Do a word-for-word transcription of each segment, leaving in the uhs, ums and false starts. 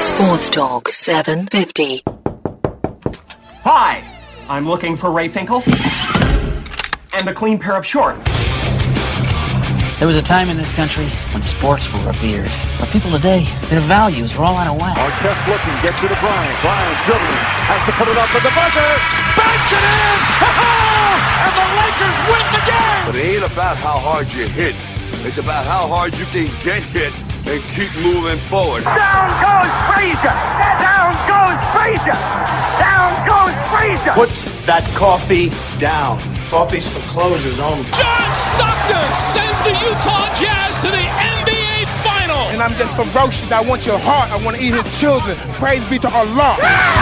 Sports Talk seven fifty. Hi, I'm looking for Ray Finkel and a clean pair of shorts. There was a time in this country when sports were revered. But people today, their values are all out of whack. Artest looking, gets it to Bryant. Bryant dribbling, has to put it up with the buzzer. Banks it in! And the Lakers win the game! But it ain't about how hard you hit. It's about how hard you can get hit and keep moving forward. Down goes Frazier! Down goes Frazier! Down goes Frazier! Put that coffee down. Coffee's for closers only. John Stockton sends the Utah Jazz to the N B A Final. And I'm just ferocious. I want your heart. I want to eat his children. Praise be to Allah.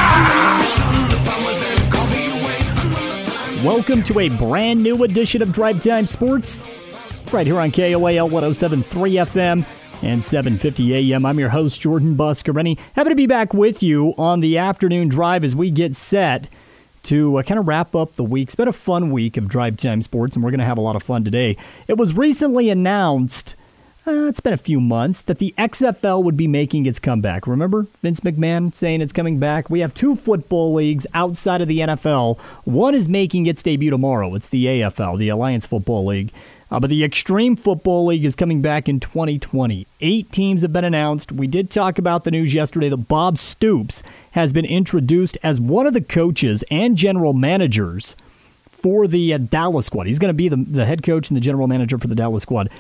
Welcome to a brand new edition of Drive Time Sports, right here on K O A L one oh seven point three F M and seven fifty A M. I'm your host, Jordan Buscarini. Happy to be back with you on the afternoon drive as we get set to uh, kind of wrap up the week. It's been a fun week of Drive Time Sports, and we're going to have a lot of fun today. It was recently announced, uh, it's been a few months, that the X F L would be making its comeback. Remember Vince McMahon saying it's coming back? We have two football leagues outside of the N F L. One is making its debut tomorrow. It's the A F L, the Alliance Football League. Uh, but the Extreme Football League is coming back in twenty twenty. Eight teams have been announced. We did talk about the news yesterday that Bob Stoops has been introduced as one of the coaches and general managers for the uh, Dallas squad. He's going to be the, the head coach and the general manager for the Dallas squad.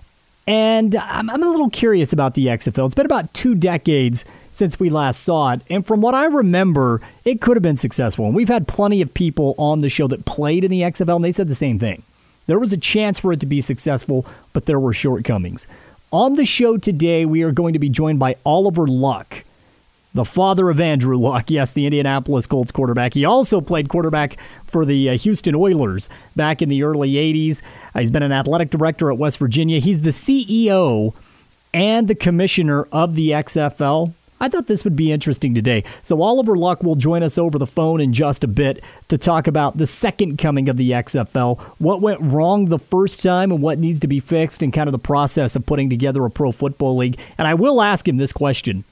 And I'm, I'm a little curious about the X F L. It's been about two decades since we last saw it. And from what I remember, it could have been successful. And we've had plenty of people on the show that played in the X F L, and they said the same thing. There was a chance for it to be successful, but there were shortcomings. On the show today, we are going to be joined by Oliver Luck, the father of Andrew Luck. Yes, the Indianapolis Colts quarterback. He also played quarterback for the uh, Houston Oilers back in the early eighties. Uh, he's been an athletic director at West Virginia. He's the C E O and the commissioner of the X F L. I thought this would be interesting today. So Oliver Luck will join us over the phone in just a bit to talk about the second coming of the X F L, what went wrong the first time and what needs to be fixed, and kind of the process of putting together a pro football league. And I will ask him this question.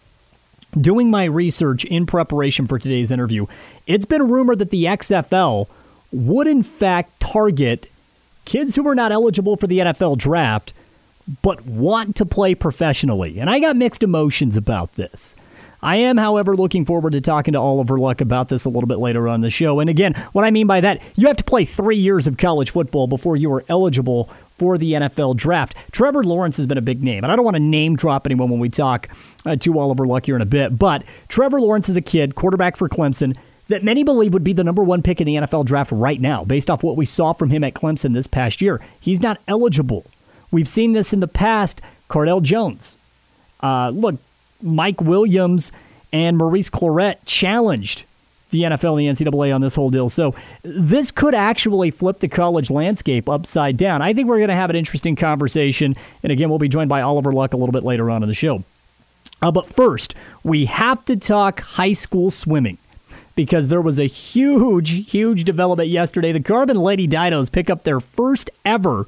Doing my research in preparation for today's interview, it's been rumored that the X F L would in fact target kids who are not eligible for the N F L draft but want to play professionally. And I got mixed emotions about this. I am, however, looking forward to talking to Oliver Luck about this a little bit later on the show. And again, what I mean by that, you have to play three years of college football before you are eligible for the N F L draft. Trevor Lawrence has been a big name, and I don't want to name drop anyone when we talk uh, to Oliver Luck here in a bit, but Trevor Lawrence is a kid, quarterback for Clemson, that many believe would be the number one pick in the N F L draft right now, based off what we saw from him at Clemson this past year. He's not eligible. We've seen this in the past. Cardell Jones. Uh, look, Mike Williams and Maurice Clarett challenged the N F L and the N C double A on this whole deal. So this could actually flip the college landscape upside down. I think we're going to have an interesting conversation. And again, we'll be joined by Oliver Luck a little bit later on in the show. Uh, but first, we have to talk high school swimming, because there was a huge, huge development yesterday. The Carbon Lady Dinos pick up their first ever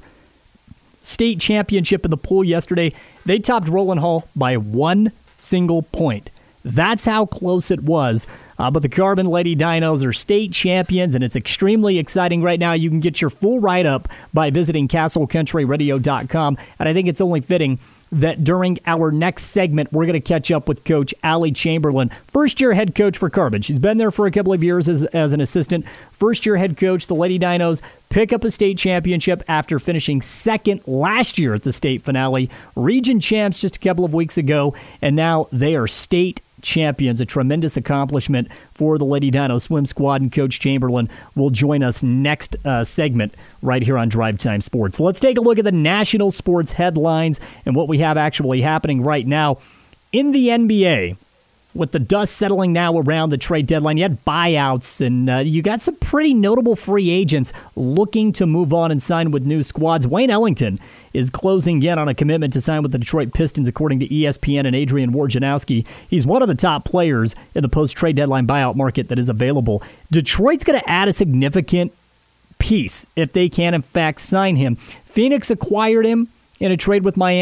state championship in the pool yesterday. They topped Roland Hall by one single point. That's how close it was. Uh, but the Carbon Lady Dinos are state champions, and it's extremely exciting right now. You can get your full write-up by visiting castle country radio dot com, and I think it's only fitting that during our next segment, we're going to catch up with Coach Allie Chamberlain, first-year head coach for Carbon. She's been there for a couple of years as, as an assistant. First-year head coach, the Lady Dinos pick up a state championship after finishing second last year at the state finale. Region champs just a couple of weeks ago, and now they are state champions. A tremendous accomplishment for the Lady Dino swim squad, and Coach Chamberlain will join us next uh, segment right here on Drive Time Sports. So let's take a look at the national sports headlines and what we have actually happening right now in the N B A. With the dust settling now around the trade deadline, you had buyouts, and uh, you got some pretty notable free agents looking to move on and sign with new squads. Wayne Ellington is closing in on a commitment to sign with the Detroit Pistons, according to E S P N and Adrian Wojnarowski. He's one of the top players in the post-trade deadline buyout market that is available. Detroit's going to add a significant piece if they can, in fact, sign him. Phoenix acquired him in a trade with Miami,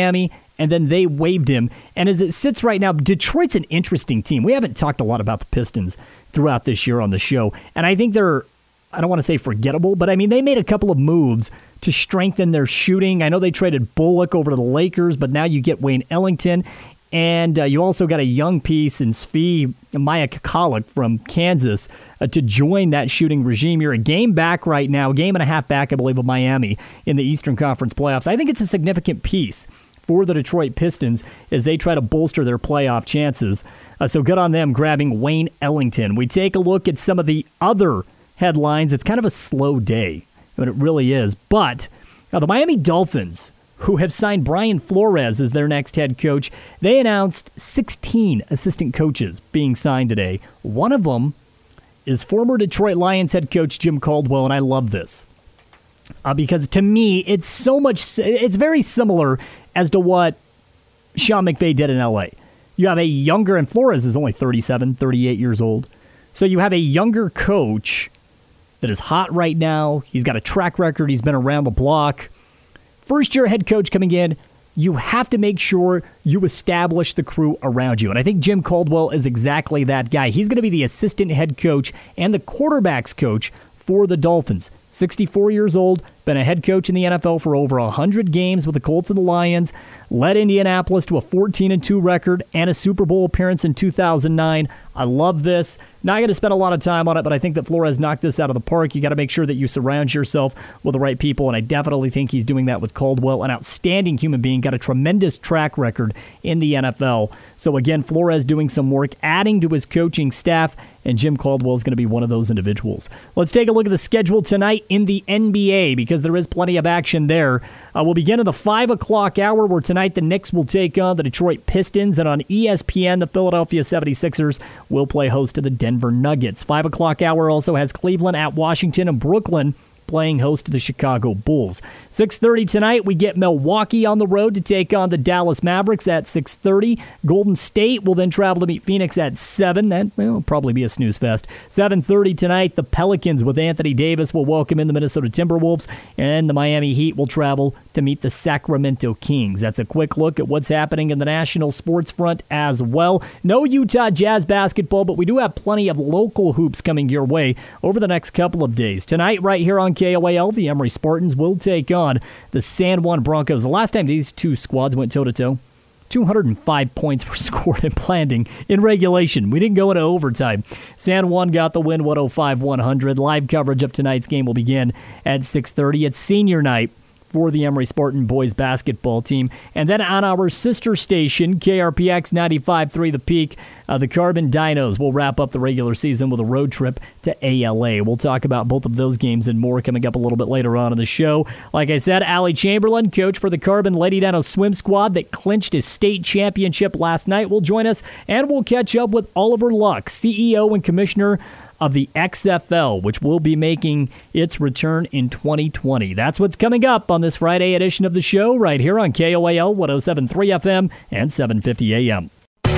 and then they waived him. And as it sits right now, Detroit's an interesting team. We haven't talked a lot about the Pistons throughout this year on the show, and I think they're, I don't want to say forgettable, but I mean, they made a couple of moves to strengthen their shooting. I know they traded Bullock over to the Lakers, but now you get Wayne Ellington, and uh, you also got a young piece in Svi Maya Kakalik from Kansas uh, to join that shooting regime. You're a game back right now, a game and a half back, I believe, of Miami in the Eastern Conference playoffs. I think it's a significant piece for the Detroit Pistons as they try to bolster their playoff chances. Uh, so good on them grabbing Wayne Ellington. We take a look at some of the other headlines. It's kind of a slow day, but it really is. But uh, the Miami Dolphins, who have signed Brian Flores as their next head coach, they announced sixteen assistant coaches being signed today. One of them is former Detroit Lions head coach Jim Caldwell, and I love this uh, because to me, it's so much, it's very similar as to what Sean McVay did in L A. You have a younger, and Flores is only thirty-seven, thirty-eight years old. So you have a younger coach that is hot right now. He's got a track record. He's been around the block. First-year head coach coming in, you have to make sure you establish the crew around you. And I think Jim Caldwell is exactly that guy. He's going to be the assistant head coach and the quarterback's coach for the Dolphins. sixty-four years old, been a head coach in the N F L for over one hundred games with the Colts and the Lions, led Indianapolis to a fourteen and two record and a Super Bowl appearance in two thousand nine. I love this. Not going to spend a lot of time on it, but I think that Flores knocked this out of the park. You got to make sure that you surround yourself with the right people, and I definitely think he's doing that with Caldwell, an outstanding human being, got a tremendous track record in the N F L. So again, Flores doing some work, adding to his coaching staff, and Jim Caldwell is going to be one of those individuals. Let's take a look at the schedule tonight in the N B A, because there is plenty of action there. Uh, we'll begin at the five o'clock hour, where tonight the Knicks will take on the Detroit Pistons, and on E S P N, the Philadelphia seventy-sixers will play host to the Denver Nuggets. five o'clock hour also has Cleveland at Washington, and Brooklyn playing host to the Chicago Bulls. six thirty tonight, we get Milwaukee on the road to take on the Dallas Mavericks at six thirty. Golden State will then travel to meet Phoenix at seven. That will probably be a snooze fest. seven thirty tonight, the Pelicans with Anthony Davis will welcome in the Minnesota Timberwolves, and the Miami Heat will travel to meet the Sacramento Kings. That's a quick look at what's happening in the national sports front as well. No Utah Jazz basketball, but we do have plenty of local hoops coming your way over the next couple of days. Tonight, right here on K O A L, the Emory Spartans will take on the San Juan Broncos. The last time these two squads went toe-to-toe, two hundred five points were scored in Blanding in regulation. We didn't go into overtime. San Juan got the win, one oh five one hundred. Live coverage of tonight's game will begin at six thirty. It's senior night for the Emory Spartan boys basketball team. And then on our sister station, K R P X ninety-five point three The Peak, uh, the Carbon Dinos will wrap up the regular season with a road trip to A L A. We'll talk about both of those games and more coming up a little bit later on in the show. Like I said, Allie Chamberlain, coach for the Carbon Lady Dino swim squad that clinched his state championship last night, will join us, and we'll catch up with Oliver Luck, C E O and commissioner of the X F L, which will be making its return in twenty twenty. That's what's coming up on this Friday edition of the show right here on K O A L one oh seven point three F M and seven fifty A M.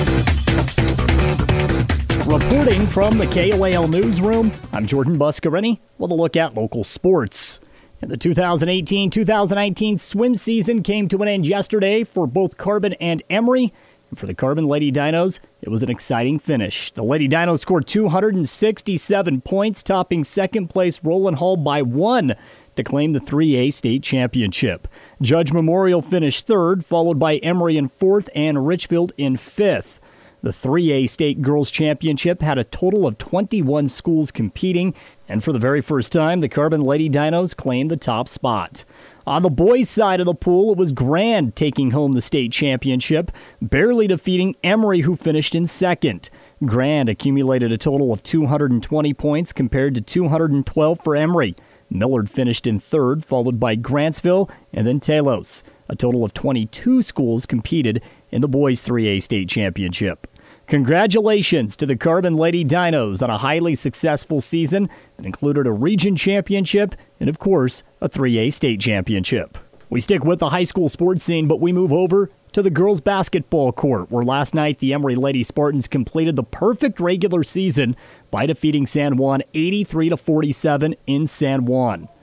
Reporting from the K O A L newsroom, I'm Jordan Buscarini with a look at local sports. And the two thousand eighteen two thousand nineteen swim season came to an end yesterday for both Carbon and Emory. For the Carbon Lady Dinos, it was an exciting finish. The Lady Dinos scored two hundred sixty-seven points, topping second-place Roland Hall by one to claim the three A state championship. Judge Memorial finished third, followed by Emory in fourth and Richfield in fifth. The three A state girls championship had a total of twenty-one schools competing, and for the very first time, the Carbon Lady Dinos claimed the top spot. On the boys' side of the pool, it was Grand taking home the state championship, barely defeating Emory, who finished in second. Grand accumulated a total of two hundred twenty points compared to two hundred twelve for Emory. Millard finished in third, followed by Grantsville and then Talos. A total of twenty-two schools competed in the boys' three A state championship. Congratulations to the Carbon Lady Dinos on a highly successful season that included a region championship and, of course, a three A state championship. We stick with the high school sports scene, but we move over to the girls' basketball court, where last night the Emory Lady Spartans completed the perfect regular season by defeating San Juan eighty-three to forty-seven in San Juan.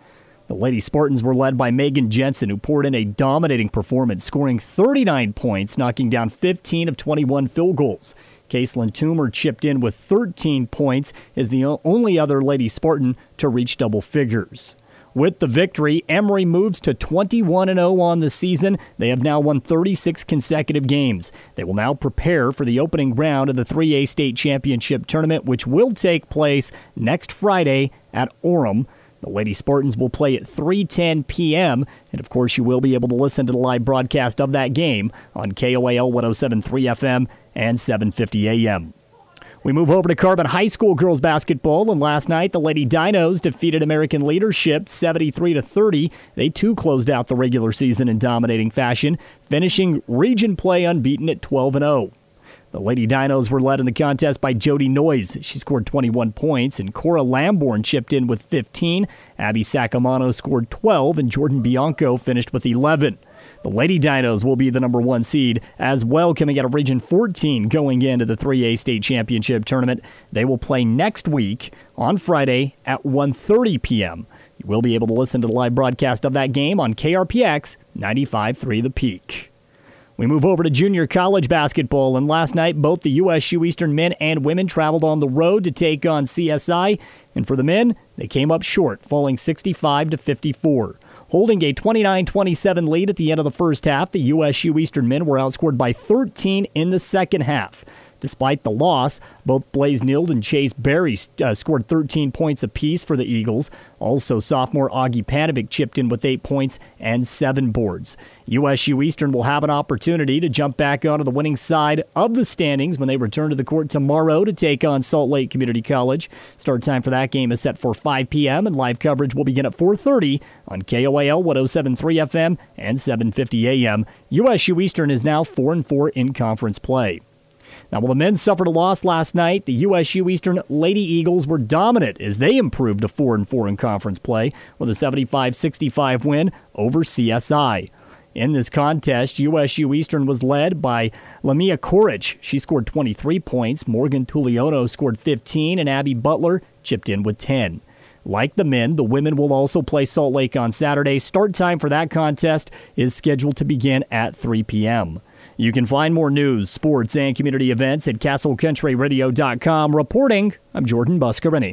The Lady Spartans were led by Megan Jensen, who poured in a dominating performance, scoring thirty-nine points, knocking down fifteen of twenty-one field goals. Caselyn Toomer chipped in with thirteen points as the only other Lady Spartan to reach double figures. With the victory, Emory moves to twenty-one and oh on the season. They have now won thirty-six consecutive games. They will now prepare for the opening round of the three A State Championship Tournament, which will take place next Friday at Orem. The Lady Spartans will play at three ten p.m., and of course you will be able to listen to the live broadcast of that game on K O A L one oh seven point three F M and seven fifty A M. We move over to Carbon High School girls basketball, and last night the Lady Dinos defeated American Leadership seventy-three to thirty. They too closed out the regular season in dominating fashion, finishing region play unbeaten at twelve and oh. The Lady Dinos were led in the contest by Jody Noyes. She scored twenty-one points, and Cora Lamborn chipped in with fifteen. Abby Sacamano scored twelve, and Jordan Bianco finished with eleven. The Lady Dinos will be the number one seed as well, coming out of Region fourteen going into the three A State Championship Tournament. They will play next week on Friday at one thirty p.m. You will be able to listen to the live broadcast of that game on K R P X ninety-five point three The Peak. We move over to junior college basketball, and last night both the U S U Eastern men and women traveled on the road to take on C S I, and for the men, they came up short, falling sixty-five to fifty-four. Holding a twenty-nine twenty-seven lead at the end of the first half, the U S U Eastern men were outscored by thirteen in the second half. Despite the loss, both Blaze Neild and Chase Berry uh, scored thirteen points apiece for the Eagles. Also, sophomore Augie Panovic chipped in with eight points and seven boards. U S U Eastern will have an opportunity to jump back onto the winning side of the standings when they return to the court tomorrow to take on Salt Lake Community College. Start time for that game is set for five p.m., and live coverage will begin at four thirty on K O A L one oh seven point three F M and seven fifty A M. U S U Eastern is now four and four in conference play. Now, while the men suffered a loss last night, the U S U Eastern Lady Eagles were dominant as they improved to four and four in conference play with a seventy-five sixty-five win over C S I. In this contest, U S U Eastern was led by Lamia Korich. She scored twenty-three points, Morgan Tuliono scored fifteen, and Abby Butler chipped in with ten. Like the men, the women will also play Salt Lake on Saturday. Start time for that contest is scheduled to begin at three p.m. You can find more news, sports, and community events at castle country radio dot com. Reporting, I'm Jordan Buscarini.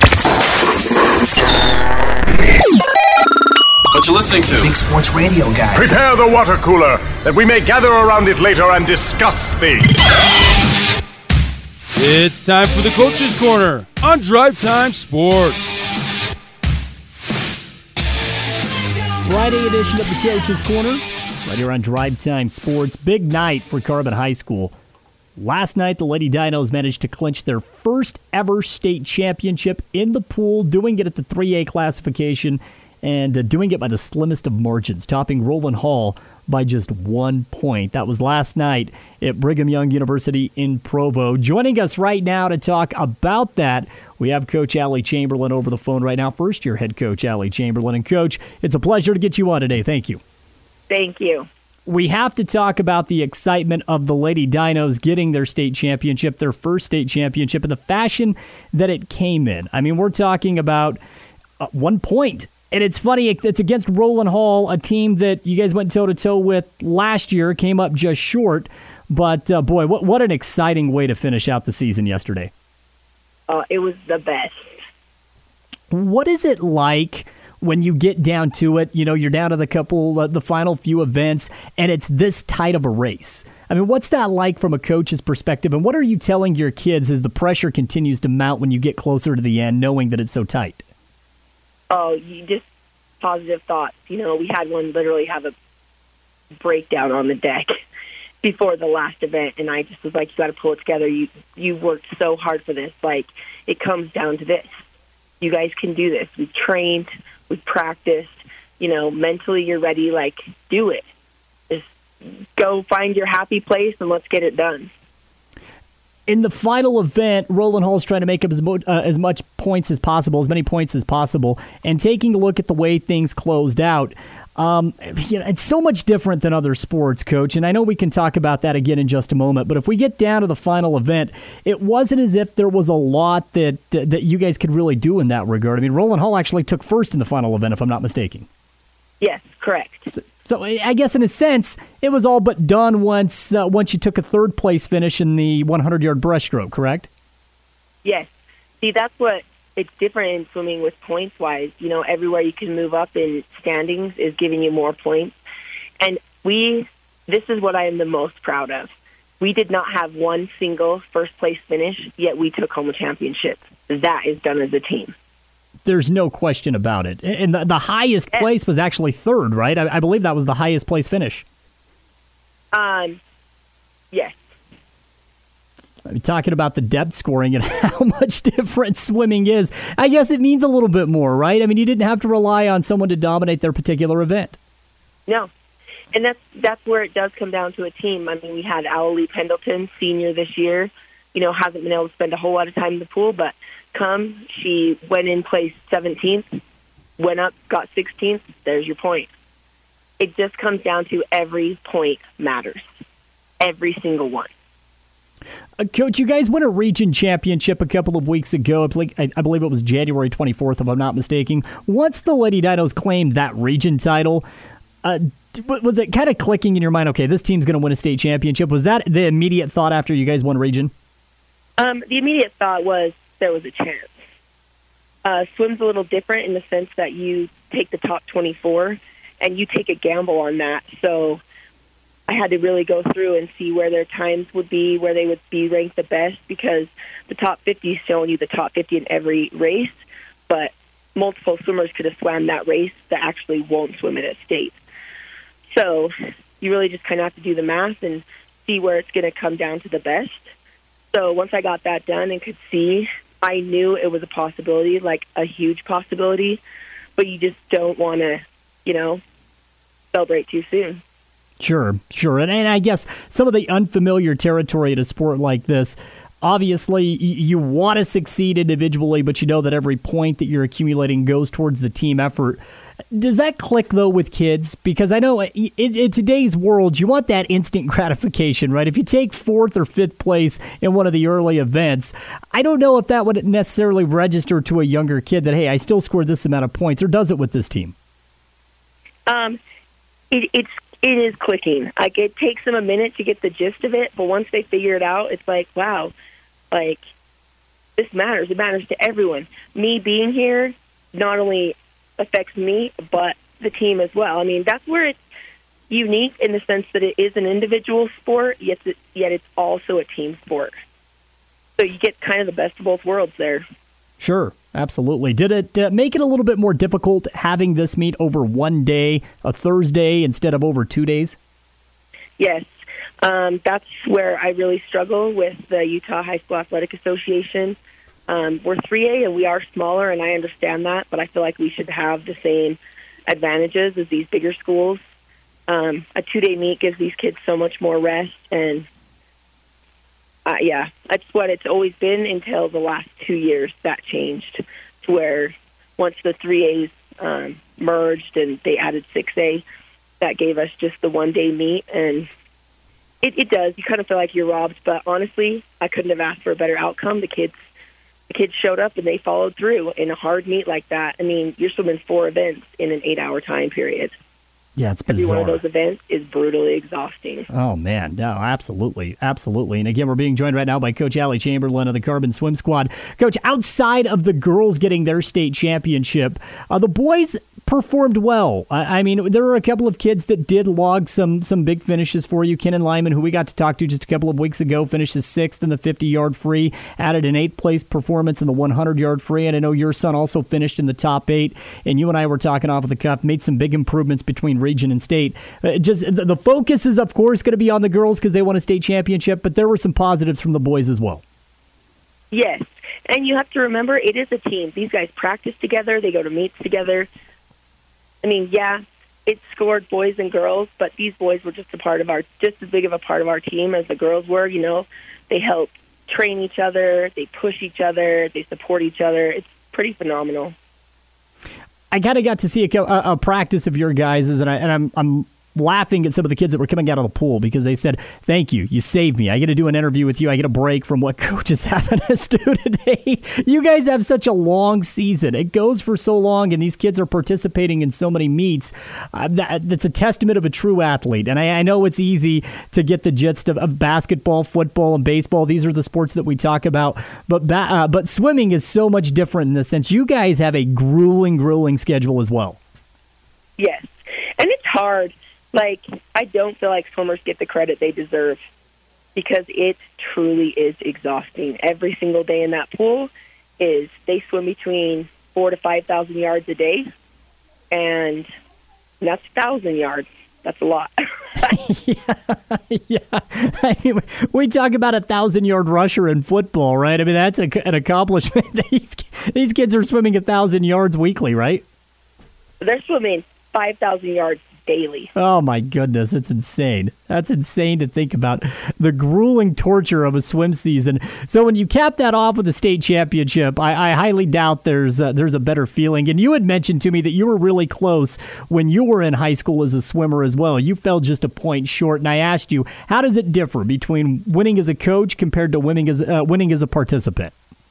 What you listening to? Big Sports Radio Guy. Prepare the water cooler, that we may gather around it later and discuss things. It's time for the Coach's Corner on Drive Time Sports. Friday edition of the Coach's Corner. Right here on Drive Time Sports. Big night for Carbon High School. Last night, the Lady Dinos managed to clinch their first ever state championship in the pool, doing it at the three A classification and uh, doing it by the slimmest of margins, topping Roland Hall by just one point. That was last night at Brigham Young University in Provo. Joining us right now to talk about that, we have Coach Allie Chamberlain over the phone right now. First-year head coach Allie Chamberlain. And, Coach, it's a pleasure to get you on today. Thank you. Thank you. We have to talk about the excitement of the Lady Dinos getting their state championship, their first state championship, and the fashion that it came in. I mean, we're talking about uh, one point. And it's funny, it's against Roland Hall, a team that you guys went toe-to-toe with last year, came up just short. But, uh, boy, what, what an exciting way to finish out the season yesterday. Uh, it was the best. What is it like when you get down to it? You know, you're down to the couple, uh, the final few events, and it's this tight of a race. I mean, what's that like from a coach's perspective, and what are you telling your kids as the pressure continues to mount when you get closer to the end, knowing that it's so tight? Oh, you just positive thoughts. You know, we had one literally have a breakdown on the deck before the last event, and I just was like, you got to pull it together. You you worked so hard for this. Like, it comes down to this. You guys can do this. We've trained. We've practiced. You know, mentally you're ready. Like, do it. Just go find your happy place and let's get it done. In the final event, Roland Hall's trying to make up as, mo- uh, as much points as possible, as many points as possible, and taking a look at the way things closed out, Um, you know, it's so much different than other sports, Coach, and I know we can talk about that again in just a moment, but if we get down to the final event, it wasn't as if there was a lot that uh, that you guys could really do in that regard. I mean, Roland Hall actually took first in the final event, if I'm not mistaken. Yes, correct. So, so I guess in a sense, it was all but done once uh, once you took a third place finish in the hundred-yard breaststroke, correct? Yes. See, that's what it's different in swimming with points-wise. You know, everywhere you can move up in standings is giving you more points. And we, this is what I am the most proud of. We did not have one single first-place finish, yet we took home a championship. That is done as a team. There's no question about it. And the, the highest place was actually third, right? I, I believe that was the highest place finish. Um, yes. I'm talking about the depth scoring and how much different swimming is. I guess it means a little bit more, right? I mean, you didn't have to rely on someone to dominate their particular event. No. And that's that's where it does come down to a team. I mean, we had Owlie Pendleton, senior this year, you know, hasn't been able to spend a whole lot of time in the pool, but come, she went in placed seventeenth, went up, got sixteenth. There's your point. It just comes down to every point matters. Every single one. Uh, Coach, you guys won a region championship a couple of weeks ago. I believe, I, I believe it was January twenty-fourth, if I'm not mistaken. Once the Lady Dinos claimed that region title, uh, was it kind of clicking in your mind, okay, this team's going to win a state championship? Was that the immediate thought after you guys won region? Um, the immediate thought was there was a chance. Uh, swim's a little different in the sense that you take the top twenty-four and you take a gamble on that. So I had to really go through and see where their times would be, where they would be ranked the best, because the top fifty is showing you the top fifty in every race, but multiple swimmers could have swam that race that actually won't swim it at state. So you really just kind of have to do the math and see where it's going to come down to the best. So once I got that done and could see, I knew it was a possibility, like a huge possibility, but you just don't want to, you know, celebrate too soon. Sure, sure. And, and I guess some of the unfamiliar territory at a sport like this, obviously you, you want to succeed individually, but you know that every point that you're accumulating goes towards the team effort. Does that click, though, with kids? Because I know in, in today's world, you want that instant gratification, right? If you take fourth or fifth place in one of the early events, I don't know if that would necessarily register to a younger kid that, hey, I still scored this amount of points, or does it with this team? Um, it, it's it is clicking. Like, it takes them a minute to get the gist of it, but once they figure it out, it's like, wow, like, this matters. It matters to everyone. Me being here not only affects me, but the team as well. I mean, that's where it's unique in the sense that it is an individual sport, yet, it, yet it's also a team sport. So you get kind of the best of both worlds there. Sure, absolutely. Did it uh, make it a little bit more difficult having this meet over one day, a Thursday, instead of over two days? Yes. Um, that's where I really struggle with the Utah High School Athletic Association. Um, we're three A and we are smaller, and I understand that, but I feel like we should have the same advantages as these bigger schools. Um, a two-day meet gives these kids so much more rest, and uh, yeah, that's what it's always been until the last two years that changed, to where once the three A's um, merged and they added six A, that gave us just the one-day meet, and it, it does. You kind of feel like you're robbed, but honestly, I couldn't have asked for a better outcome. The kids The kids showed up and they followed through in a hard meet like that. I mean, you're swimming four events in an eight-hour time period. Yeah, it's bizarre. Every one of those events is brutally exhausting. Oh, man. No, absolutely. Absolutely. And again, we're being joined right now by Coach Allie Chamberlain of the Carbon Swim Squad. Coach, outside of the girls getting their state championship, uh, the boys performed well. I, I mean, there were a couple of kids that did log some some big finishes for you. Kenan Lyman, who we got to talk to just a couple of weeks ago, finished sixth in the fifty-yard free, added an eighth-place performance in the hundred-yard free, and I know your son also finished in the top eight, and you and I were talking off of the cuff, made some big improvements between region and state. Uh, just the, the focus is, of course, going to be on the girls because they won a state championship, but there were some positives from the boys as well. Yes, and you have to remember, it is a team. These guys practice together. They go to meets together. I mean, yeah, it scored boys and girls, but these boys were just a part of our, just as big of a part of our team as the girls were. You know, they help train each other, they push each other, they support each other. It's pretty phenomenal. I kind of got to see a, a, a practice of your guys', and, I, and I'm I'm laughing at some of the kids that were coming out of the pool because they said, thank you, you saved me. I get to do an interview with you. I get a break from what Coach is having us do today. You guys have such a long season. It goes for so long, and these kids are participating in so many meets. Uh, that, that's a testament of a true athlete. And I, I know it's easy to get the gist of, of basketball, football, and baseball. These are the sports that we talk about. But ba- uh, but swimming is so much different in the sense you guys have a grueling, grueling schedule as well. Yes, and it's hard. Like, I don't feel like swimmers get the credit they deserve because it truly is exhausting. Every single day in that pool is they swim between four to five thousand yards a day, and that's a thousand yards. That's a lot. yeah, yeah. I mean, we talk about a thousand-yard rusher in football, right? I mean, that's a, an accomplishment. these these kids are swimming a thousand yards weekly, right? They're swimming five thousand yards daily. Oh my goodness, it's insane. That's insane to think about the grueling torture of a swim season. So when you cap that off with a state championship, I, I highly doubt there's a, there's a better feeling. And you had mentioned to me that you were really close when you were in high school as a swimmer as well. You fell just a point short, and I asked you, how does it differ between winning as a coach compared to winning as uh, winning as a participant?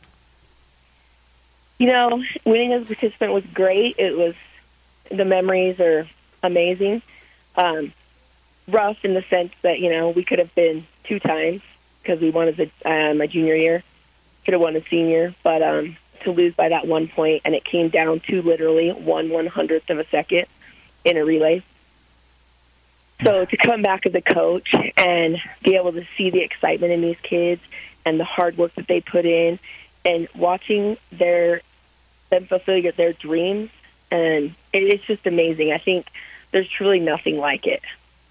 You know, winning as a participant was great. It was the memories are amazing. Um, rough in the sense that, you know, we could have been two times because we won as a, uh, my junior year, could have won a senior, but um, to lose by that one point, and it came down to literally one one-hundredth of a second in a relay. So to come back as a coach and be able to see the excitement in these kids and the hard work that they put in and watching their them fulfill their dreams, and it, it's just amazing. I think there's truly nothing like it.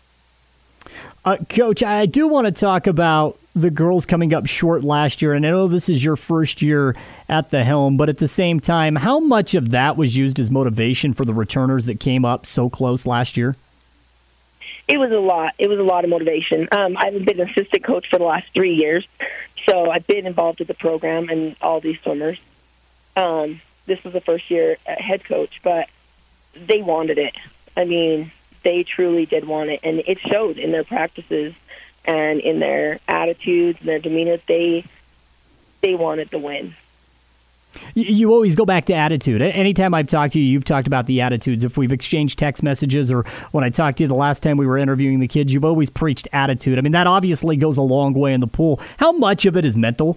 Uh, Coach, I do want to talk about the girls coming up short last year, and I know this is your first year at the helm, but at the same time, how much of that was used as motivation for the returners that came up so close last year? It was a lot. It was a lot of motivation. Um, I've been an assistant coach for the last three years, so I've been involved with the program and all these swimmers. Um, this was the first year head coach, but they wanted it. I mean, they truly did want it, and it showed in their practices and in their attitudes and their demeanor. They they wanted to win. You, you always go back to attitude. Anytime I've talked to you, you've talked about the attitudes. If we've exchanged text messages or when I talked to you the last time we were interviewing the kids, you've always preached attitude. I mean, that obviously goes a long way in the pool. How much of it is mental?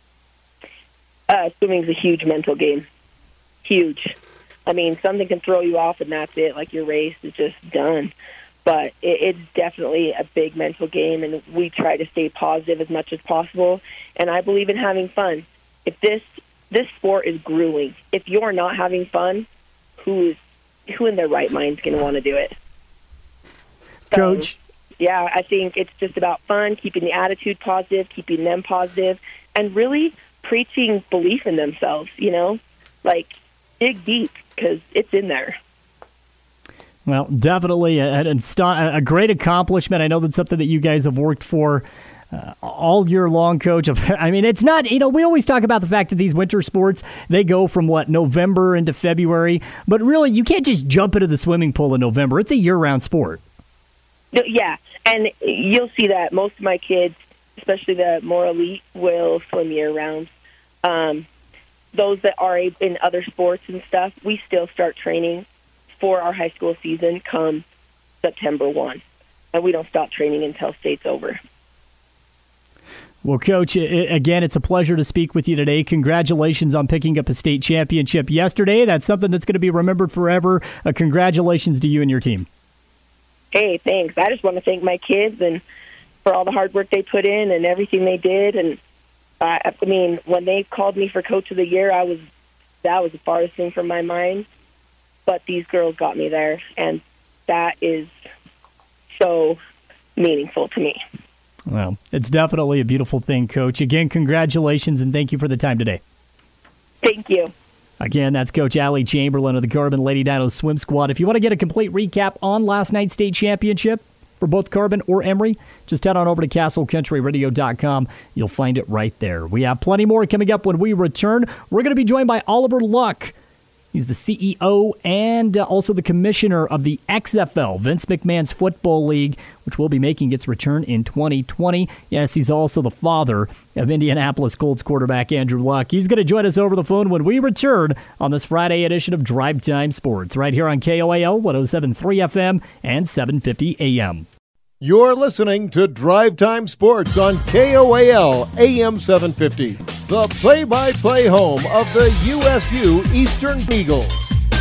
Uh, swimming is a huge mental game. Huge. I mean, something can throw you off and that's it. Like your race is just done. But it, it's definitely a big mental game, and we try to stay positive as much as possible. And I believe in having fun. If this this sport is grueling, if you're not having fun, who is who in their right mind is going to want to do it? So, Coach? Yeah, I think it's just about fun, keeping the attitude positive, keeping them positive, and really preaching belief in themselves, you know? Like, dig deep, because it's in there. Well, definitely a, a, a great accomplishment. I know that's something that you guys have worked for uh, all year long, Coach. I mean, it's not, you know, we always talk about the fact that these winter sports, they go from, what, November into February. But really, you can't just jump into the swimming pool in November. It's a year-round sport. Yeah, and you'll see that most of my kids, especially the more elite, will swim year-round. Um, those that are in other sports and stuff, we still start training for our high school season come September first, and we don't stop training until state's over. Well, Coach, again, it's a pleasure to speak with you today. Congratulations on picking up a state championship yesterday. That's something that's going to be remembered forever. Uh, congratulations to you and your team. Hey, thanks. I just want to thank my kids and for all the hard work they put in and everything they did. And uh, I mean, when they called me for Coach of the Year, I was that was the farthest thing from my mind. But these girls got me there, and that is so meaningful to me. Well, it's definitely a beautiful thing, Coach. Again, congratulations, and thank you for the time today. Thank you. Again, that's Coach Allie Chamberlain of the Carbon Lady Dinos Swim Squad. If you want to get a complete recap on last night's state championship for both Carbon or Emory, just head on over to castle country radio dot com. You'll find it right there. We have plenty more coming up when we return. We're going to be joined by Oliver Luck He's the C E O and uh, also the commissioner of the X F L, Vince McMahon's Football League, which will be making its return in twenty twenty. Yes, he's also the father of Indianapolis Colts quarterback Andrew Luck. He's going to join us over the phone when we return on this Friday edition of Drive Time Sports, right here on K O A L one oh seven point three F M and seven fifty A M. You're listening to Drive Time Sports on K O A L A M seven fifty, the play-by-play home of the U S U Eastern Eagles.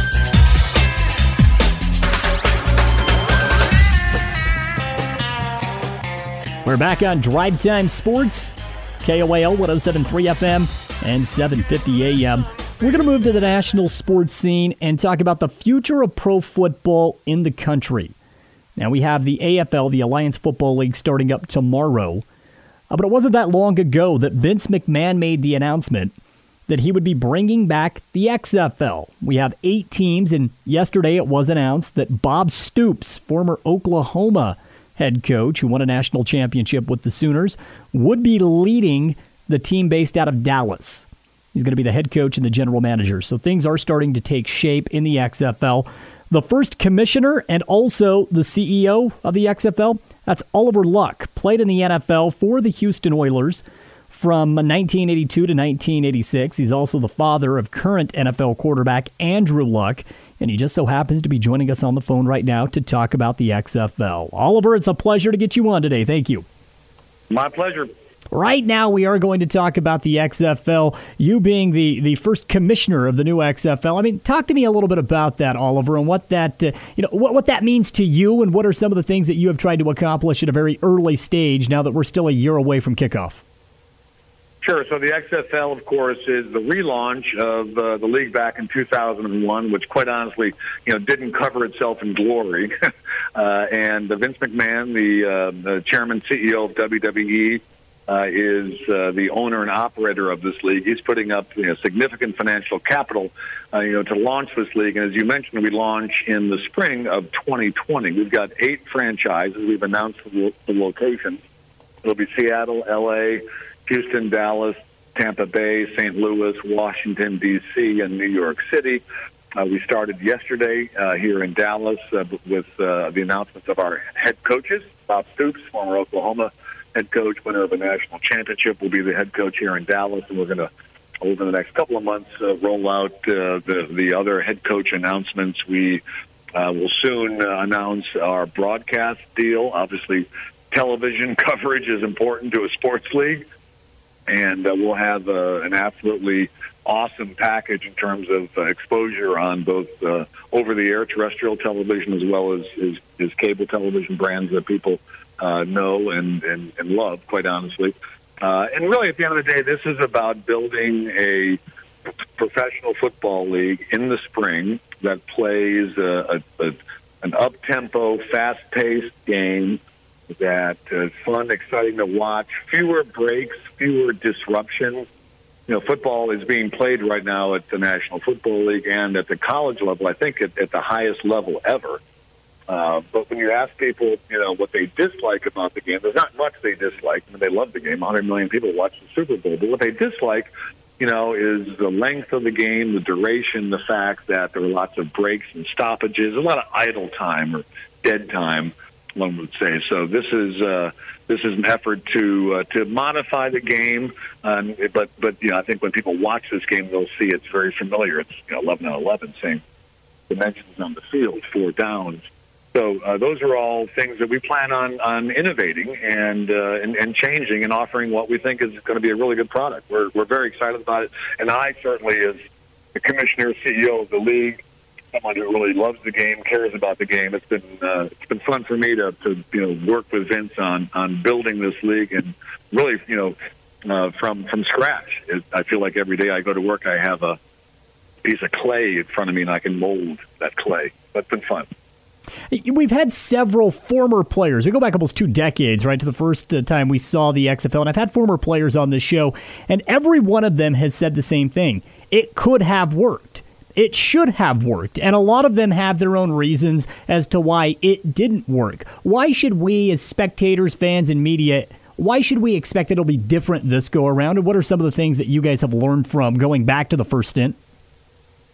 We're back on Drive Time Sports, K O A L one oh seven point three F M and seven fifty A M. We're going to move to the national sports scene and talk about the future of pro football in the country. Now, we have the A F L, the Alliance Football League, starting up tomorrow. Uh, but it wasn't that long ago that Vince McMahon made the announcement that he would be bringing back the X F L. We have eight teams, and yesterday it was announced that Bob Stoops, former Oklahoma head coach who won a national championship with the Sooners, would be leading the team based out of Dallas. He's going to be the head coach and the general manager. So things are starting to take shape in the X F L. The first commissioner and also the C E O of the X F L, that's Oliver Luck. Played in the N F L for the Houston Oilers from nineteen eighty-two to nineteen eighty-six. He's also the father of current N F L quarterback Andrew Luck, and he just so happens to be joining us on the phone right now to talk about the X F L. Oliver, it's a pleasure to get you on today. Thank you. My pleasure. Right now, we are going to talk about the X F L, you being the, the first commissioner of the new X F L. I mean, talk to me a little bit about that, Oliver, and what that uh, you know what, what that means to you, and what are some of the things that you have tried to accomplish at a very early stage now that we're still a year away from kickoff. Sure. So the X F L, of course, is the relaunch of uh, the league back in two thousand one, which quite honestly, you know, didn't cover itself in glory. uh, and uh, Vince McMahon, the, uh, the chairman, C E O of W W E, Uh, is uh, the owner and operator of this league. He's putting up you know, significant financial capital, uh, you know, to launch this league. And as you mentioned, we launch in the spring of twenty twenty. We've got eight franchises. We've announced the, the locations. It'll be Seattle, L A, Houston, Dallas, Tampa Bay, Saint Louis, Washington, D C, and New York City. Uh, we started yesterday uh, here in Dallas uh, with uh, the announcements of our head coaches. Bob Stoops, former Oklahoma head coach, winner of a national championship, will be the head coach here in Dallas, and we're going to, over the next couple of months, uh, roll out uh, the the other head coach announcements. We uh, will soon uh, announce our broadcast deal. Obviously, television coverage is important to a sports league, and uh, we'll have uh, an absolutely awesome package in terms of uh, exposure on both uh, over-the-air terrestrial television as well as, as, as cable television brands that people Uh, know and, and, and love, quite honestly. Uh, and really, at the end of the day, this is about building a professional football league in the spring that plays a, a, a, an up-tempo, fast-paced game that is fun, exciting to watch, fewer breaks, fewer disruptions. You know, football is being played right now at the National Football League and at the college level, I think at, at the highest level ever. Uh, but when you ask people, you know, what they dislike about the game, there's not much they dislike. I mean, they love the game. one hundred million people watch the Super Bowl. But what they dislike, you know, is the length of the game, the duration, the fact that there are lots of breaks and stoppages, a lot of idle time or dead time, one would say. So this is uh, this is an effort to uh, to modify the game. Um, but but you know, I think when people watch this game, they'll see it's very familiar. It's you know, eleven on eleven, same dimensions on the field, four downs. So uh, those are all things that we plan on, on innovating and, uh, and and changing and offering what we think is going to be a really good product. We're we're very excited about it, and I certainly, as the commissioner, C E O of the league, someone who really loves the game, cares about the game. It's been uh, it's been fun for me to, to you know work with Vince on on building this league and really you know uh, from from scratch. It, I feel like every day I go to work, I have a piece of clay in front of me and I can mold that clay. That's been fun. We've had several former players. We go back almost two decades, right, to the first uh, time we saw the X F L. And I've had former players on this show, and every one of them has said the same thing. It could have worked. It should have worked. And a lot of them have their own reasons as to why it didn't work. Why should we, as spectators, fans, and media, why should we expect it'll be different this go around? And what are some of the things that you guys have learned from going back to the first stint?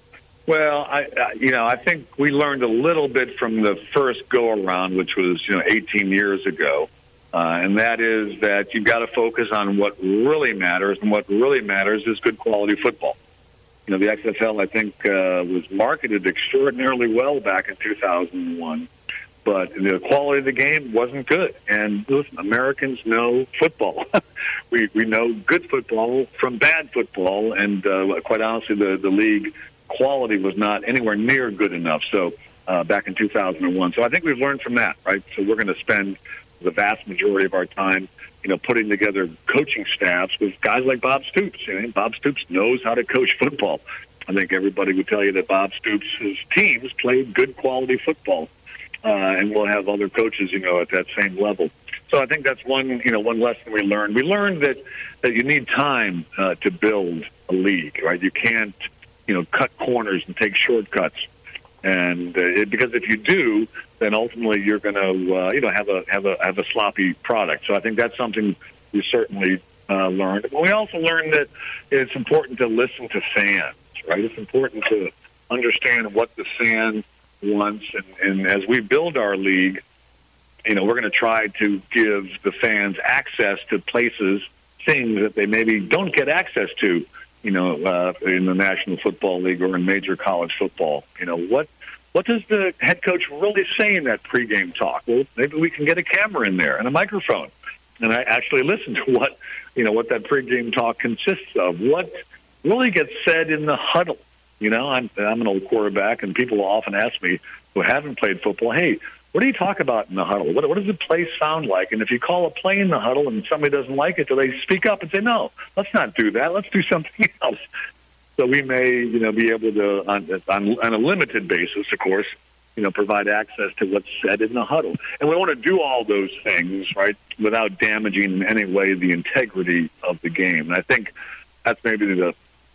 Well, I, uh, you know, I think we learned a little bit from the first go-around, which was, you know, eighteen years ago. Uh, and that is that you've got to focus on what really matters, and what really matters is good quality football. You know, the X F L, I think, uh, was marketed extraordinarily well back in two thousand one, but the quality of the game wasn't good. And listen, Americans know football. we we know good football from bad football, and uh, quite honestly, the, the league quality was not anywhere near good enough. So uh, back in two thousand one. So I think we've learned from that, right? So we're going to spend the vast majority of our time, you know, putting together coaching staffs with guys like Bob Stoops. You know, Bob Stoops knows how to coach football. I think everybody would tell you that Bob Stoops' teams played good quality football, uh, and we'll have other coaches, you know, at that same level. So I think that's one, you know, one lesson we learned. We learned that that you need time uh, to build a league, right? You can't, you know, cut corners and take shortcuts. And uh, it, because if you do, then ultimately you're going to, uh, you know, have a have a have a sloppy product. So I think that's something we certainly uh, learned. But we also learned that it's important to listen to fans, right? It's important to understand what the fan wants, and, and as we build our league, you know, we're going to try to give the fans access to places, things that they maybe don't get access to, you know, uh, in the National Football League or in major college football. You know, what what does the head coach really say in that pregame talk? Well, maybe we can get a camera in there and a microphone, and I actually listen to what, you know, what that pregame talk consists of. What really gets said in the huddle? You know, I'm I'm an old quarterback, and people often ask me who haven't played football, hey, what do you talk about in the huddle? What, what does the play sound like? And if you call a play in the huddle and somebody doesn't like it, do they speak up and say, no, let's not do that. Let's do something else. So we may, you know, be able to, on, on, on a limited basis, of course, you know, provide access to what's said in the huddle. And we want to do all those things, right, without damaging in any way the integrity of the game. And I think that's maybe the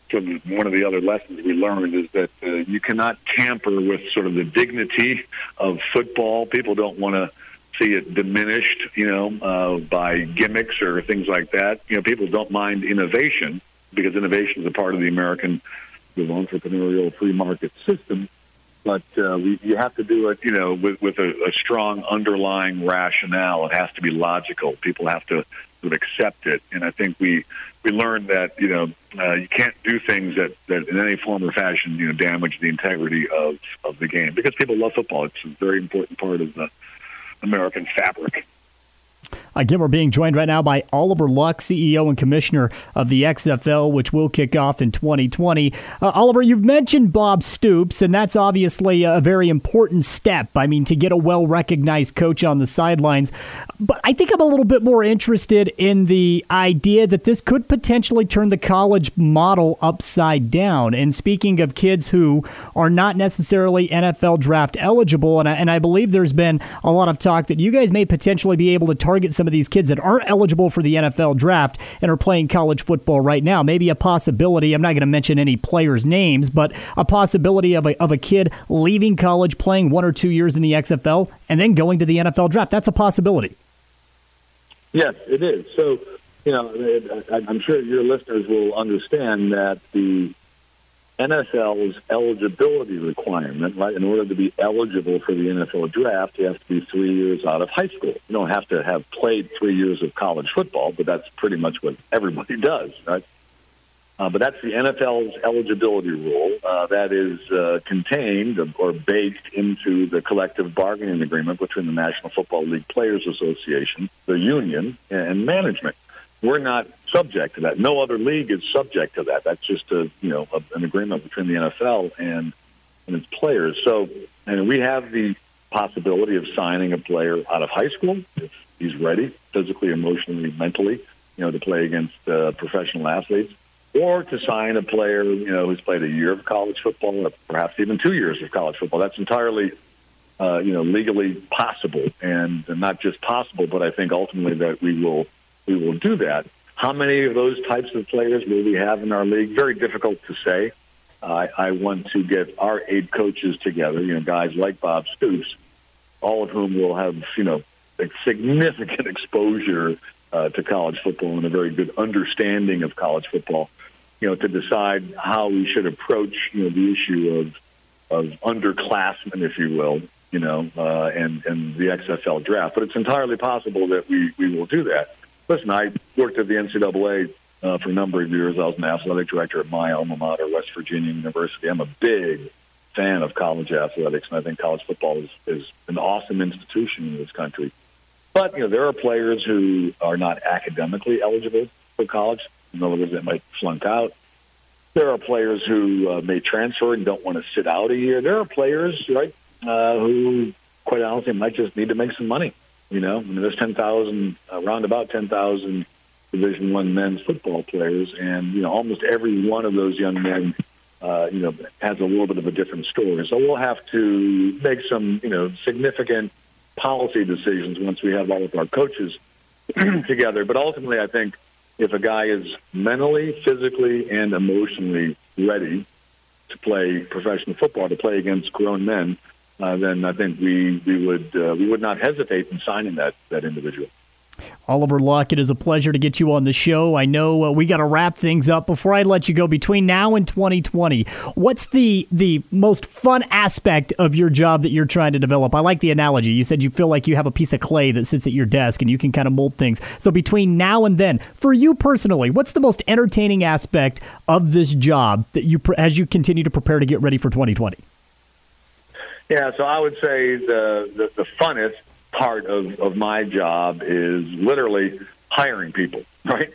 one of the other lessons we learned is that uh, you cannot tamper with sort of the dignity of football. People don't want to see it diminished, you know, uh, by gimmicks or things like that. You know, people don't mind innovation because innovation is a part of the American, you know, entrepreneurial free market system. But uh, we, you have to do it, you know, with, with a, a strong underlying rationale. It has to be logical. People have to sort of accept it. And I think we we learned that, you know, uh, you can't do things that, that in any form or fashion, you know, damage the integrity of, of the game. Because people love football. It's a very important part of the American fabric. Again, we're being joined right now by Oliver Luck, C E O and Commissioner of the X F L, which will kick off in twenty twenty. Uh, Oliver, you've mentioned Bob Stoops, and that's obviously a very important step. I mean, to get a well-recognized coach on the sidelines. But I think I'm a little bit more interested in the idea that this could potentially turn the college model upside down. And speaking of kids who are not necessarily N F L draft eligible, and I, and I believe there's been a lot of talk that you guys may potentially be able to target some of these kids that aren't eligible for the N F L draft and are playing college football right now. Maybe a possibility, I'm not going to mention any players' names, but a possibility of a, of a kid leaving college, playing one or two years in the X F L, and then going to the N F L draft. That's a possibility. Yes, it is. So, you know, I'm sure your listeners will understand that the N F L's eligibility requirement, right, in order to be eligible for the N F L draft, you have to be three years out of high school. You don't have to have played three years of college football, but that's pretty much what everybody does, right? Uh, but that's the N F L's eligibility rule uh, that is uh, contained or baked into the collective bargaining agreement between the National Football League Players Association, the union, and management. We're not subject to that. No other league is subject to that. That's just a you know a, an agreement between the N F L and and its players. So, and we have the possibility of signing a player out of high school if he's ready, physically, emotionally, mentally, you know, to play against uh, professional athletes, or to sign a player you know who's played a year of college football, or perhaps even two years of college football. That's entirely uh, you know legally possible, and not just possible, but I think ultimately that we will. We will do that. How many of those types of players will we have in our league? Very difficult to say. Uh, I want to get our eight coaches together, you know, guys like Bob Stoops, all of whom will have, you know, a significant exposure uh, to college football and a very good understanding of college football, you know, to decide how we should approach, you know, the issue of of underclassmen, if you will, you know, uh, and, and the X F L draft. But it's entirely possible that we, we will do that. Listen, I worked at the N C double A uh, for a number of years. I was an athletic director at my alma mater, West Virginia University. I'm a big fan of college athletics, and I think college football is, is an awesome institution in this country. But, you know, there are players who are not academically eligible for college. In other words, they might flunk out. There are players who uh, may transfer and don't want to sit out a year. There are players, right, uh, who, quite honestly, might just need to make some money. You know, I mean, there's ten thousand, around about ten thousand Division One men's football players, and, you know, almost every one of those young men, uh, you know, has a little bit of a different story. So we'll have to make some, you know, significant policy decisions once we have all of our coaches together. But ultimately, I think if a guy is mentally, physically, and emotionally ready to play professional football, to play against grown men, uh, then I think we we would uh, we would not hesitate in signing that that individual. Oliver Luck, it is a pleasure to get you on the show. I know uh, we got to wrap things up. Before I let you go, between now and twenty twenty, what's the the most fun aspect of your job that you're trying to develop? I like the analogy. You said you feel like you have a piece of clay that sits at your desk and you can kind of mold things. So between now and then, for you personally, what's the most entertaining aspect of this job that you as you continue to prepare to get ready for twenty twenty? Yeah, so I would say the the, the funnest part of, of my job is literally hiring people, right?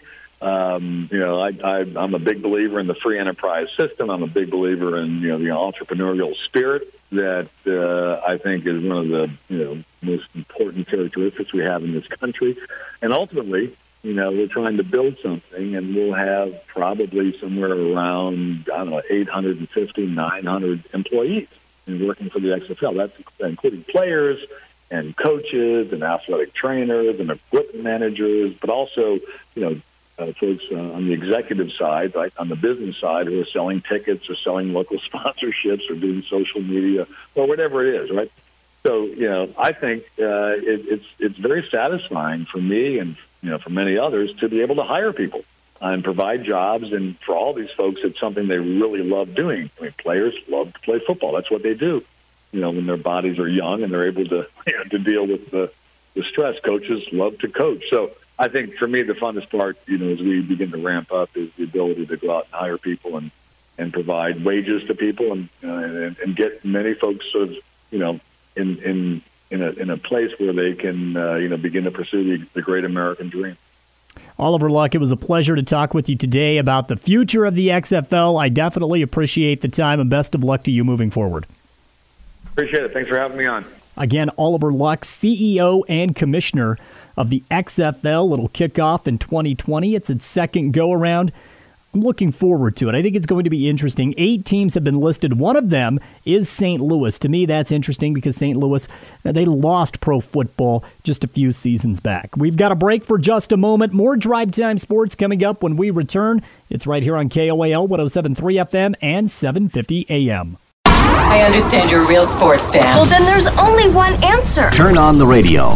Um, you know, I, I, I'm a big believer in the free enterprise system. I'm a big believer in, you know, the entrepreneurial spirit that uh, I think is one of the, you know, most important characteristics we have in this country. And ultimately, you know, we're trying to build something, and we'll have probably somewhere around, I don't know, eight hundred fifty, nine hundred employees in working for the X F L. That's including players and coaches and athletic trainers and equipment managers, but also, you know, uh, folks uh, on the executive side, right, on the business side, who are selling tickets or selling local sponsorships or doing social media or whatever it is, right? So, you know, I think uh, it, it's it's very satisfying for me and, you know, for many others to be able to hire people and provide jobs. And for all these folks, it's something they really love doing. I mean, players love to play football. That's what they do. You know, when their bodies are young and they're able to, you know, to deal with the, the stress. Coaches love to coach. So I think for me, the funnest part, you know, as we begin to ramp up is the ability to go out and hire people and, and provide wages to people and, uh, and and get many folks sort of, you know, in in in a in a place where they can, uh, you know, begin to pursue the, the great American dream. Oliver Luck, it was a pleasure to talk with you today about the future of the X F L. I definitely appreciate the time, and best of luck to you moving forward. Appreciate it. Thanks for having me on. Again, Oliver Luck, C E O and Commissioner of the X F L. It'll kick off in twenty twenty. It's its second go-around. I'm looking forward to it. I think it's going to be interesting. Eight teams have been listed. One of them is Saint Louis. To me, that's interesting because Saint Louis, they lost pro football just a few seasons back. We've got a break for just a moment. More Drive Time Sports coming up when we return. It's right here on K O A L one oh seven point three F M and seven fifty A M. I understand you're a real sports fan. Well, then there's only one answer. Turn on the radio.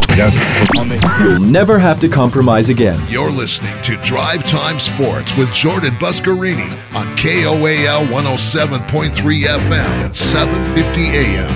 You'll never have to compromise again. You're listening to Drive Time Sports with Jordan Buscarini on K O A L one oh seven point three F M and seven fifty A M.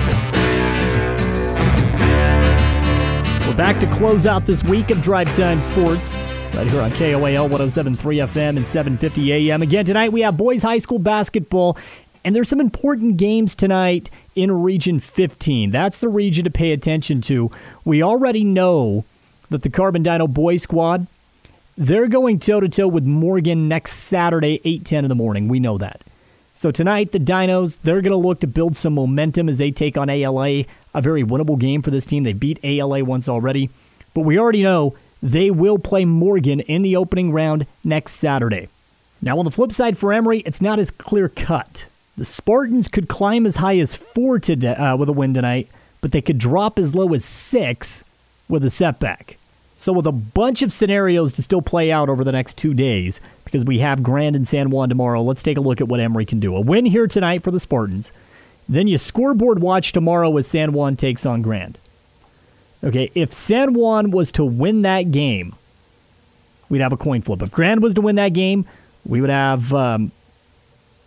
We're back to close out this week of Drive Time Sports right here on K O A L one oh seven point three F M and seven fifty A M. Again, tonight we have boys high school basketball. And there's some important games tonight in Region fifteen. That's the region to pay attention to. We already know that the Carbon Dino boys squad, they're going toe-to-toe with Morgan next Saturday, eight ten in the morning. We know that. So tonight, the Dinos, they're going to look to build some momentum as they take on A L A, a very winnable game for this team. They beat A L A once already. But we already know they will play Morgan in the opening round next Saturday. Now, on the flip side for Emory, it's not as clear-cut. The Spartans could climb as high as four today, uh, with a win tonight, but they could drop as low as six with a setback. So with a bunch of scenarios to still play out over the next two days, because we have Grand and San Juan tomorrow, let's take a look at what Emory can do. A win here tonight for the Spartans. Then you scoreboard watch tomorrow as San Juan takes on Grand. Okay, if San Juan was to win that game, we'd have a coin flip. If Grand was to win that game, we would have... Um,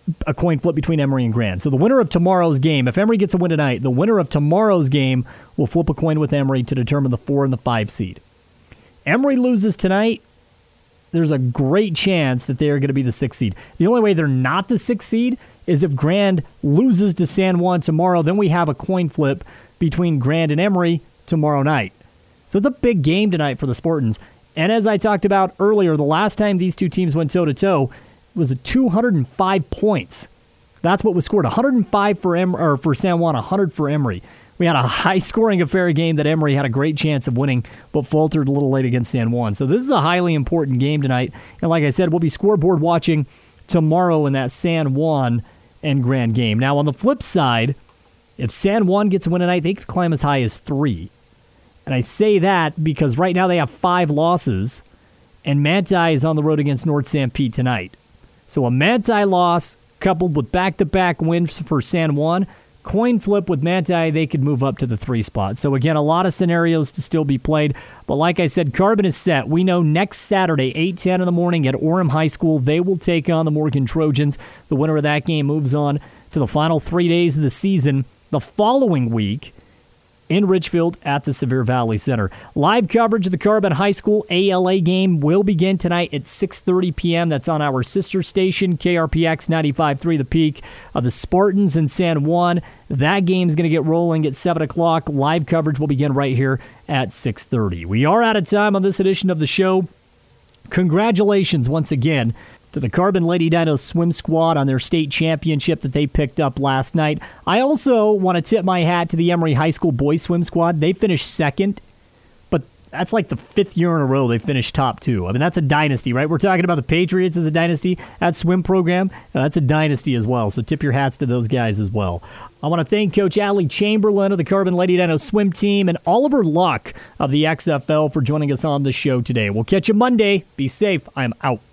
a coin flip between Emory and Grand. So the winner of tomorrow's game, if Emory gets a win tonight, the winner of tomorrow's game will flip a coin with Emory to determine the four and the five seed. Emory loses tonight, there's a great chance that they're going to be the sixth seed. The only way they're not the sixth seed is if Grand loses to San Juan tomorrow. Then we have a coin flip between Grand and Emory tomorrow night. So it's a big game tonight for the Spartans. And as I talked about earlier, the last time these two teams went toe-to-toe was at two hundred five points. That's what was scored. one hundred five for em- or for San Juan, one hundred for Emory. We had a high-scoring affair game that Emory had a great chance of winning, but faltered a little late against San Juan. So this is a highly important game tonight. And like I said, we'll be scoreboard watching tomorrow in that San Juan and Grand game. Now, on the flip side, if San Juan gets a win tonight, they could climb as high as three. And I say that because right now they have five losses, and Manti is on the road against North San Pete tonight. So a Manti loss coupled with back-to-back wins for San Juan, coin flip with Manti, they could move up to the three spot. So again, a lot of scenarios to still be played. But like I said, Carbon is set. We know next Saturday, eight ten in the morning at Orem High School, they will take on the Morgan Trojans. The winner of that game moves on to the final three days of the season. The following week, in Richfield at the Sevier Valley Center. Live coverage of the Carbon High School A L A game will begin tonight at six thirty p.m. That's on our sister station, K R P X ninety-five point three The Peak. Of the Spartans and San Juan, that game's going to get rolling at seven o'clock. Live coverage will begin right here at six thirty. We are out of time on this edition of the show. Congratulations once again to the Carbon Lady Dino swim squad on their state championship that they picked up last night. I also want to tip my hat to the Emory High School boys swim squad. They finished second, but that's like the fifth year in a row they finished top two. I mean, that's a dynasty, right? We're talking about the Patriots as a dynasty. That swim program, that's a dynasty as well. So tip your hats to those guys as well. I want to thank Coach Allie Chamberlain of the Carbon Lady Dino swim team and Oliver Luck of the X F L for joining us on the show today. We'll catch you Monday. Be safe. I'm out.